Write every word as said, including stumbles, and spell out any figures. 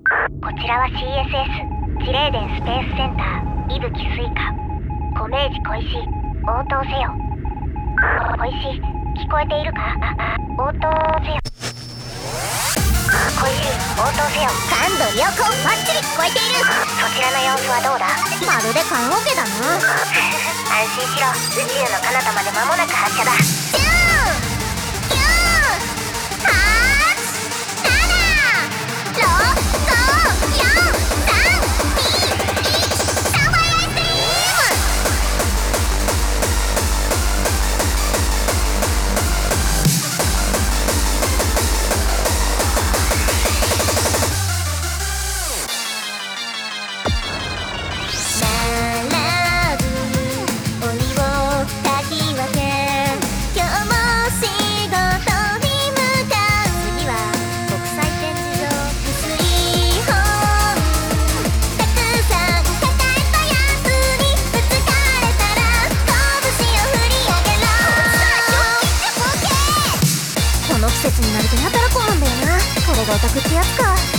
こちらは シーエスエス 地霊電スペースセンター伊吹スイカ小明寺小石応答せよ。小石聞こえているか。ああ応答せよ。小石応答せよ。 感度良好バッチリ聞こえている。 そちらの様子はどうだ。 まるで棺桶だな。 安心しろ、宇宙の彼方まで間もなく発射だ。 じゅう、きゅう、はち、なな、ろく、ご、よん、さん、に、いち、サファイアアイスクリーム。並ぶ檻をかき分け、今日も仕事に向かう。次は国際展示場薬本、たくさん抱えたやつにぶつかれたら拳を振り上げろ。この季節になるとやたら混むんだよな。これがオタクってやつか。